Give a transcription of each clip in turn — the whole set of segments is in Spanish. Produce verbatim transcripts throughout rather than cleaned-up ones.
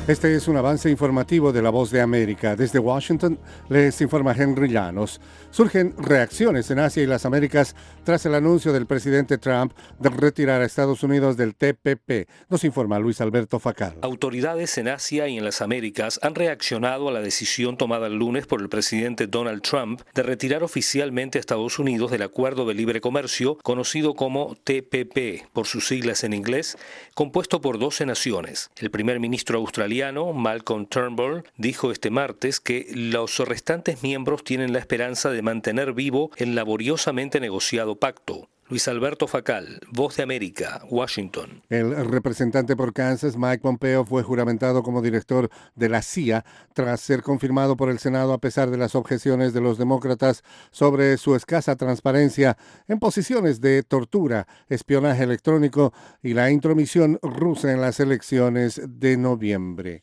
Este es un avance informativo de La Voz de América. Desde Washington les informa Henry Llanos. Surgen reacciones en Asia y las Américas tras el anuncio del presidente Trump de retirar a Estados Unidos del T P P. Nos informa Luis Alberto Facal. Autoridades en Asia y en las Américas han reaccionado a la decisión tomada el lunes por el presidente Donald Trump de retirar oficialmente a Estados Unidos del Acuerdo de Libre Comercio, conocido como T P P, por sus siglas en inglés, compuesto por doce naciones. El primer ministro australiano Malcolm Turnbull dijo este martes que los restantes miembros tienen la esperanza de mantener vivo el laboriosamente negociado pacto. Luis Alberto Facal, Voz de América, Washington. El representante por Kansas, Mike Pompeo, fue juramentado como director de la C I A tras ser confirmado por el Senado a pesar de las objeciones de los demócratas sobre su escasa transparencia en posiciones de tortura, espionaje electrónico y la intromisión rusa en las elecciones de noviembre.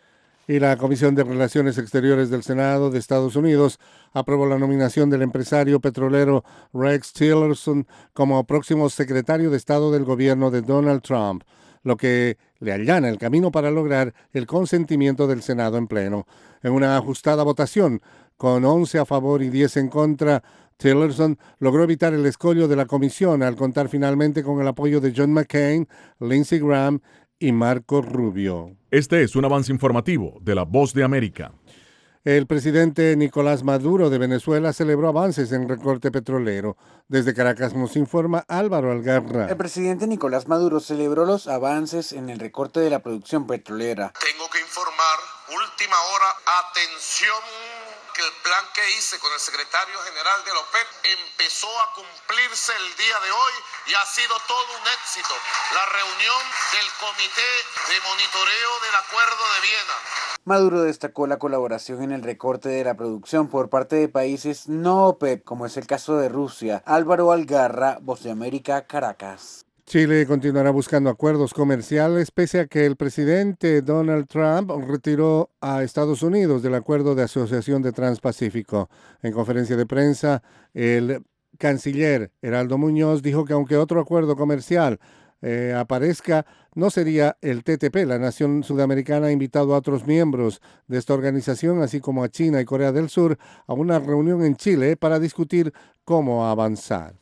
Y la Comisión de Relaciones Exteriores del Senado de Estados Unidos aprobó la nominación del empresario petrolero Rex Tillerson como próximo secretario de Estado del gobierno de Donald Trump, lo que le allana el camino para lograr el consentimiento del Senado en pleno. En una ajustada votación, con once a favor y diez en contra, Tillerson logró evitar el escollo de la comisión al contar finalmente con el apoyo de John McCain, Lindsey Graham y Marco Rubio. Este es un avance informativo de La Voz de América. El presidente Nicolás Maduro de Venezuela celebró avances en el recorte petrolero. Desde Caracas nos informa Álvaro Algarra. El presidente Nicolás Maduro celebró los avances en el recorte de la producción petrolera. Tengo que informar, última hora, atención, que el plan que hice con el secretario general de la OPEP empezó a cumplirse el día de hoy y ha sido todo un éxito. La reunión del Comité de Monitoreo del Acuerdo de Viena. Maduro destacó la colaboración en el recorte de la producción por parte de países no OPEP, como es el caso de Rusia. Álvaro Algarra, Voz de América, Caracas. Chile continuará buscando acuerdos comerciales pese a que el presidente Donald Trump retiró a Estados Unidos del Acuerdo de Asociación de Transpacífico. En conferencia de prensa, el canciller Heraldo Muñoz dijo que aunque otro acuerdo comercial eh, aparezca, no sería el T T P. La nación sudamericana ha invitado a otros miembros de esta organización, así como a China y Corea del Sur, a una reunión en Chile para discutir cómo avanzar.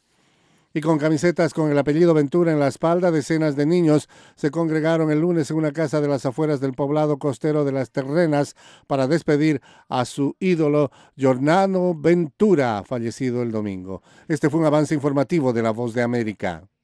Y con camisetas con el apellido Ventura en la espalda, decenas de niños se congregaron el lunes en una casa de las afueras del poblado costero de Las Terrenas para despedir a su ídolo Giordano Ventura, fallecido el domingo. Este fue un avance informativo de La Voz de América.